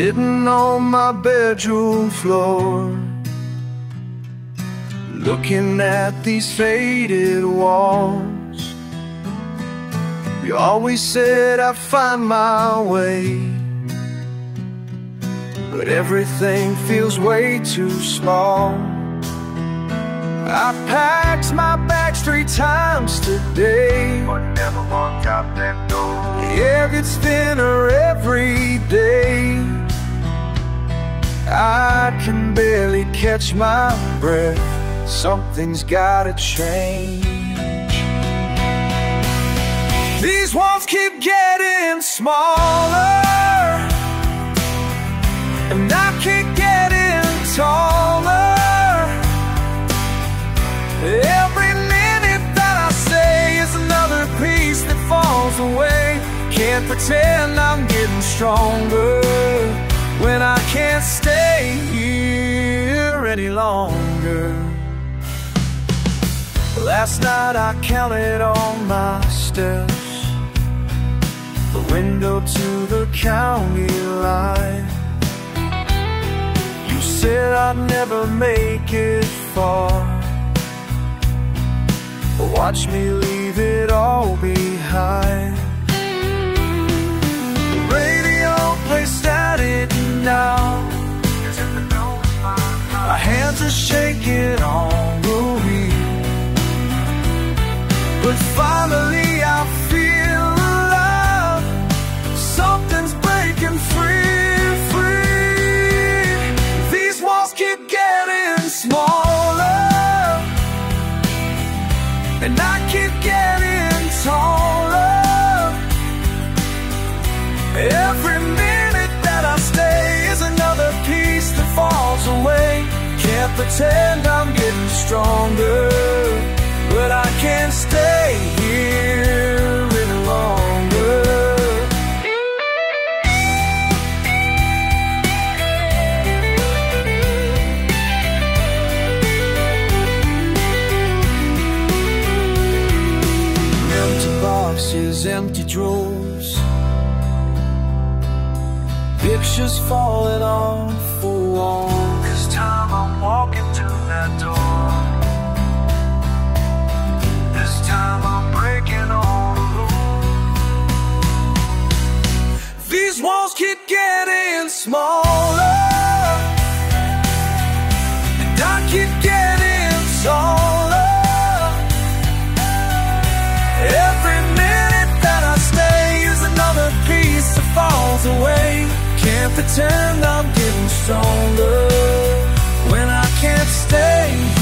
sitting on my bedroom floor, looking at these faded walls. You always said I'd find my way, but everything feels way too small. I packed my bags 3 times today, but never walked out that door. The air gets thinner every day. I can barely catch my breath. Something's gotta change. These walls keep getting smaller, and I keep getting taller. Every minute that I say is another piece that falls away. Can't pretend I'm getting stronger when I can't stay here any longer. Last night I counted all my steps, the window to the county line. You said I'd never make it far, but watch me leave it all behind. The radio plays static now, my hands are shaking on the wheel, but finally I feel alive. Something's breaking free, free. These walls keep getting smaller, and I keep getting taller. Every minute that I stay is another piece that falls away. Can't pretend I'm getting stronger, but I can't stay here any longer. Empty boxes, empty drawers, pictures falling off the wall. This time I'm walking to that door. This time I'm breaking all the rules. These walls keep getting smaller, and I keep getting taller. Every minute that I stay is another piece that falls away. Can't pretend I'm getting stronger when I can't stay